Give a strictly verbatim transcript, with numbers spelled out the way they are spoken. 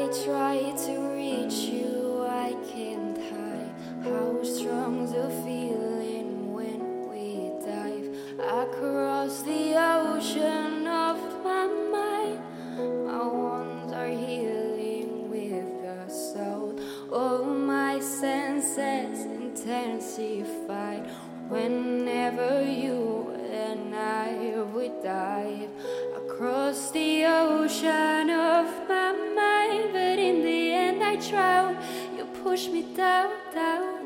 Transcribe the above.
I try to reach you, I can't hide how strong the feeling when we dive across the ocean of my mind. My wounds are healing with the soul. All my senses intensified whenever you and I would dive across the ocean of my mind. But in the end I drown. You push me down, down.